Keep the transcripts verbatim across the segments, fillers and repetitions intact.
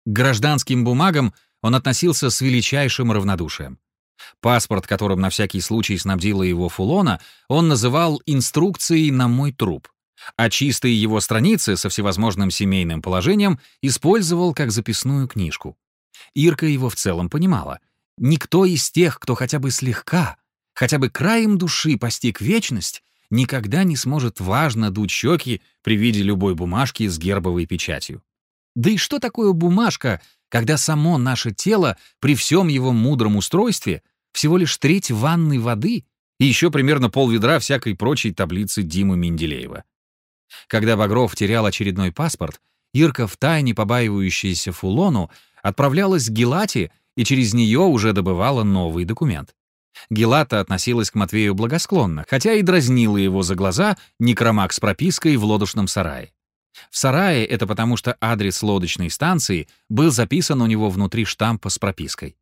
гражданским бумагам он относился с величайшим равнодушием. Паспорт, которым на всякий случай снабдила его Фулона, он называл «инструкцией на мой труп», а чистые его страницы со всевозможным семейным положением использовал как записную книжку. Ирка его в целом понимала. Никто из тех, кто хотя бы слегка, хотя бы краем души постиг вечность, никогда не сможет важно дуть щеки при виде любой бумажки с гербовой печатью. Да и что такое бумажка, когда само наше тело при всем его мудром устройстве всего лишь треть ванной воды и еще примерно полведра всякой прочей таблицы Димы Менделеева? Когда Багров терял очередной паспорт, Ирка, втайне побаивающаяся Фулону, отправлялась к Гелате и через нее уже добывала новый документ. Гелата относилась к Матвею благосклонно, хотя и дразнила его за глаза некромаг с пропиской в лодочном сарае. В сарае это потому, что адрес лодочной станции был записан у него внутри штампа с пропиской.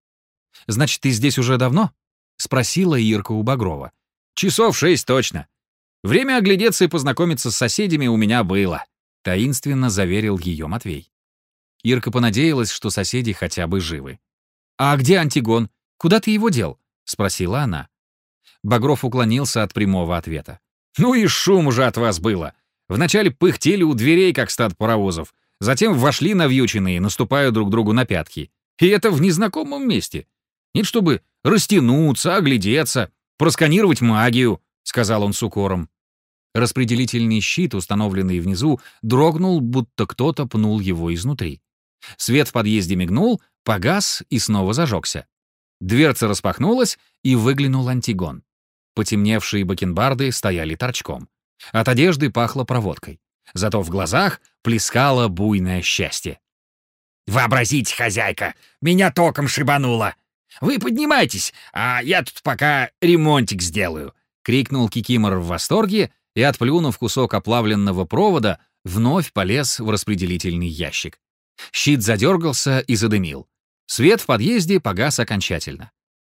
«Значит, ты здесь уже давно?» — спросила Ирка у Багрова. «Часов шесть точно. Время оглядеться и познакомиться с соседями у меня было», — таинственно заверил ее Матвей. Ирка понадеялась, что соседи хотя бы живы. «А где Антигон? Куда ты его дел?» — спросила она. Багров уклонился от прямого ответа. «Ну и шум уже от вас было. Вначале пыхтели у дверей, как стад паровозов, затем вошли навьюченные, наступая друг другу на пятки. И это в незнакомом месте. Нет, чтобы растянуться, оглядеться, просканировать магию», — сказал он с укором. Распределительный щит, установленный внизу, дрогнул, будто кто-то пнул его изнутри. Свет в подъезде мигнул, погас и снова зажегся. Дверца распахнулась, и выглянул Антигон. Потемневшие бакенбарды стояли торчком. От одежды пахло проводкой. Зато в глазах плескало буйное счастье. «Вообразите, хозяйка, меня током шибануло! Вы поднимайтесь, а я тут пока ремонтик сделаю!» — крикнул Кикимор в восторге и, отплюнув кусок оплавленного провода, вновь полез в распределительный ящик. Щит задергался и задымил. Свет в подъезде погас окончательно.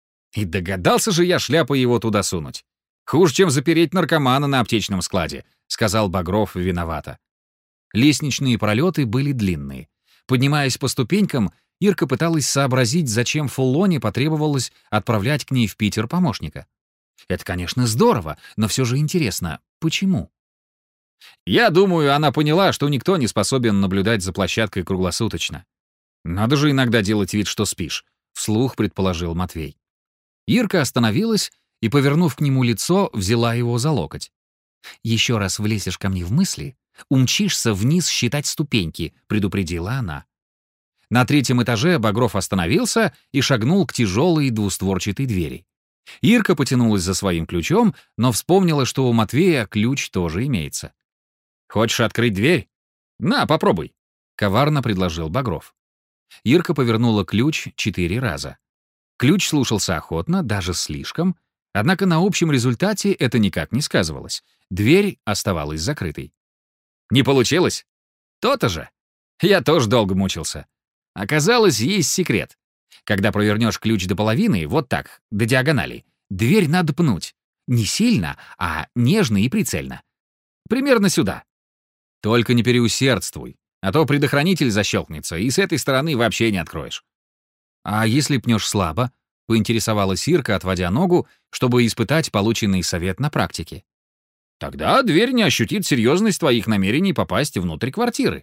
И догадался же я шляпой его туда сунуть. «Хуже, чем запереть наркомана на аптечном складе», — сказал Багров виновато. Лестничные пролеты были длинные. Поднимаясь по ступенькам, Ирка пыталась сообразить, зачем Фулоне потребовалось отправлять к ней в Питер помощника. Это, конечно, здорово, но все же интересно, почему? «Я думаю, она поняла, что никто не способен наблюдать за площадкой круглосуточно. Надо же иногда делать вид, что спишь», — вслух предположил Матвей. Ирка остановилась и, повернув к нему лицо, взяла его за локоть. «Еще раз влезешь ко мне в мысли, умчишься вниз считать ступеньки», — предупредила она. На третьем этаже Багров остановился и шагнул к тяжелой двустворчатой двери. Ирка потянулась за своим ключом, но вспомнила, что у Матвея ключ тоже имеется. «Хочешь открыть дверь? На, попробуй», — коварно предложил Багров. Ирка повернула ключ четыре раза. Ключ слушался охотно, даже слишком, однако на общем результате это никак не сказывалось. Дверь оставалась закрытой. «Не получилось? То-то же. Я тоже долго мучился. Оказалось, есть секрет. Когда провернешь ключ до половины, вот так, до диагонали, дверь надо пнуть. Не сильно, а нежно и прицельно. Примерно сюда. Только не переусердствуй, а то предохранитель защелкнется, и с этой стороны вообще не откроешь». «А если пнешь слабо?» — поинтересовалась Ирка, отводя ногу, чтобы испытать полученный совет на практике. «Тогда дверь не ощутит серьезность твоих намерений попасть внутрь квартиры».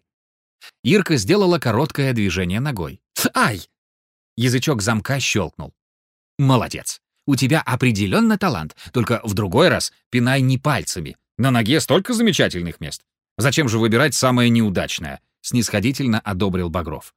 Ирка сделала короткое движение ногой. «Ай!» Язычок замка щелкнул. «Молодец. У тебя определенно талант, только в другой раз пинай не пальцами. На ноге столько замечательных мест. Зачем же выбирать самое неудачное?» — снисходительно одобрил Багров.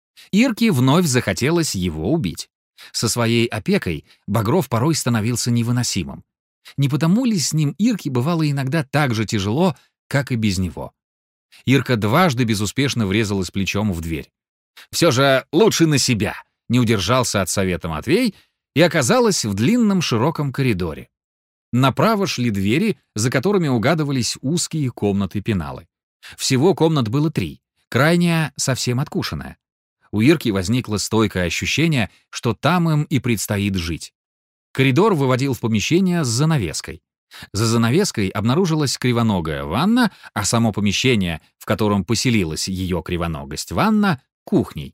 Ирке вновь захотелось его убить. Со своей опекой Багров порой становился невыносимым. Не потому ли с ним Ирке бывало иногда так же тяжело, как и без него? Ирка дважды безуспешно врезалась плечом в дверь. «Все же лучше на себя», — не удержался от совета Матвей и оказалась в длинном широком коридоре. Направо шли двери, за которыми угадывались узкие комнаты-пеналы. Всего комнат было три, крайняя совсем откушенная. У Ирки возникло стойкое ощущение, что там им и предстоит жить. Коридор выводил в помещение с занавеской. За занавеской обнаружилась кривоногая ванна, а само помещение, в котором поселилась ее кривоногость ванна, кухней.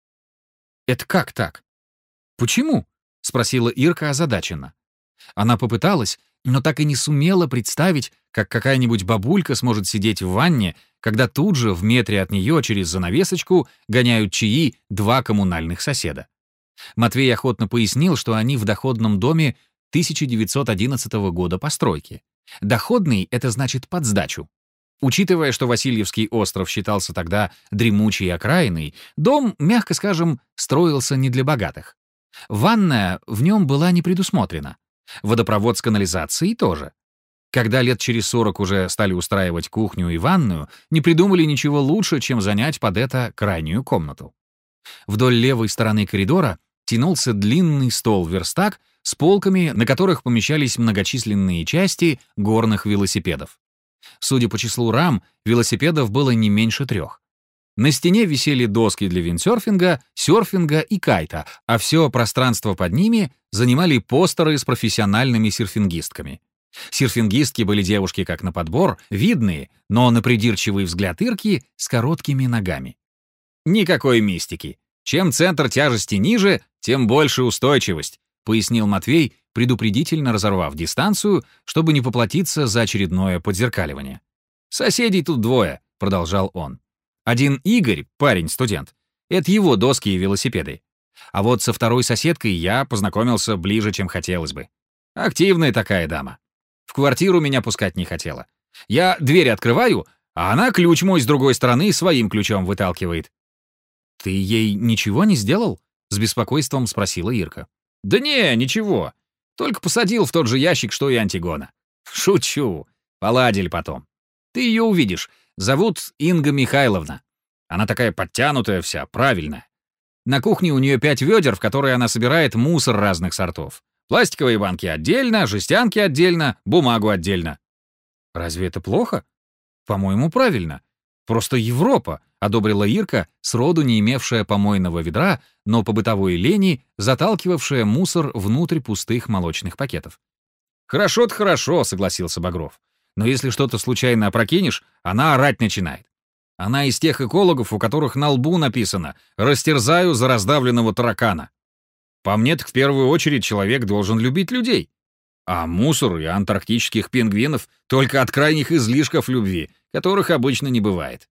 «Это как так? Почему?» — спросила Ирка озадаченно. Она попыталась, но так и не сумела представить, как какая-нибудь бабулька сможет сидеть в ванне, когда тут же в метре от нее через занавесочку гоняют чаи два коммунальных соседа. Матвей охотно пояснил, что они в доходном доме тысяча девятьсот одиннадцатого года постройки. Доходный — это значит под сдачу. Учитывая, что Васильевский остров считался тогда дремучей окраиной, дом, мягко скажем, строился не для богатых. Ванная в нем была не предусмотрена. Водопровод с канализацией тоже. Когда лет через сорок уже стали устраивать кухню и ванную, не придумали ничего лучше, чем занять под это крайнюю комнату. Вдоль левой стороны коридора тянулся длинный стол-верстак с полками, на которых помещались многочисленные части горных велосипедов. Судя по числу рам, велосипедов было не меньше трех. На стене висели доски для виндсерфинга, серфинга и кайта, а все пространство под ними занимали постеры с профессиональными серфингистками. Серфингистки были девушки как на подбор, видные, но на придирчивый взгляд Ирки с короткими ногами. «Никакой мистики. Чем центр тяжести ниже, тем больше устойчивость», — пояснил Матвей, предупредительно разорвав дистанцию, чтобы не поплатиться за очередное подзеркаливание. «Соседей тут двое», — продолжал он. «Один Игорь, парень-студент. Это его доски и велосипеды. А вот со второй соседкой я познакомился ближе, чем хотелось бы. Активная такая дама. В квартиру меня пускать не хотела. Я дверь открываю, а она ключ мой с другой стороны своим ключом выталкивает». «Ты ей ничего не сделал?» — с беспокойством спросила Ирка. «Да не, ничего. Только посадил в тот же ящик, что и Антигона. Шучу. Поладили потом. Ты ее увидишь. Зовут Инга Михайловна. Она такая подтянутая вся, правильная. На кухне у нее пять ведер, в которые она собирает мусор разных сортов. Пластиковые банки отдельно, жестянки отдельно, бумагу отдельно». «Разве это плохо?» «По-моему, правильно. Просто Европа», — одобрила Ирка, сроду не имевшая помойного ведра, но по бытовой лени заталкивавшая мусор внутрь пустых молочных пакетов. «Хорошо-то хорошо», — согласился Багров. «Но если что-то случайно опрокинешь, она орать начинает. Она из тех экологов, у которых на лбу написано «Растерзаю за раздавленного таракана». По мне, так в первую очередь человек должен любить людей. А мусор и антарктических пингвинов только от крайних излишков любви, которых обычно не бывает».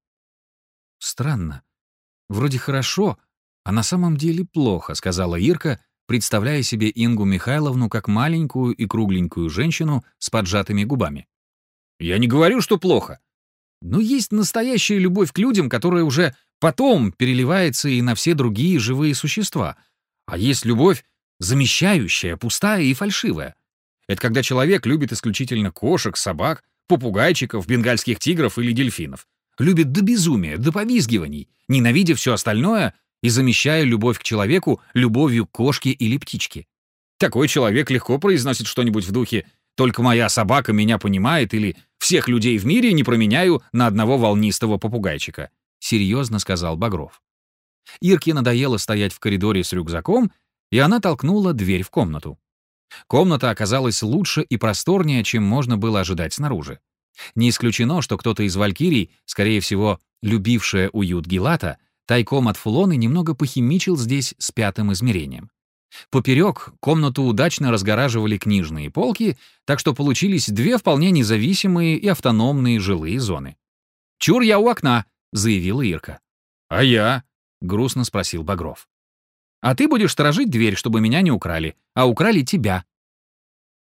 «Странно. Вроде хорошо, а на самом деле плохо», — сказала Ирка, представляя себе Ингу Михайловну как маленькую и кругленькую женщину с поджатыми губами. «Я не говорю, что плохо. Но есть настоящая любовь к людям, которая уже потом переливается и на все другие живые существа. А есть любовь замещающая, пустая и фальшивая. Это когда человек любит исключительно кошек, собак, попугайчиков, бенгальских тигров или дельфинов. Любит до безумия, до повизгиваний, ненавидя все остальное и замещая любовь к человеку любовью к кошке или птичке. Такой человек легко произносит что-нибудь в духе «только моя собака меня понимает» или «всех людей в мире не променяю на одного волнистого попугайчика», — серьезно сказал Багров. Ирке надоело стоять в коридоре с рюкзаком, и она толкнула дверь в комнату. Комната оказалась лучше и просторнее, чем можно было ожидать снаружи. Не исключено, что кто-то из валькирий, скорее всего, любившая уют Гилата, тайком от Фулоны немного похимичил здесь с пятым измерением. Поперек комнату удачно разгораживали книжные полки, так что получились две вполне независимые и автономные жилые зоны. «Чур я у окна», — заявила Ирка. «А я?» — грустно спросил Багров. «А ты будешь сторожить дверь, чтобы меня не украли, а украли тебя»,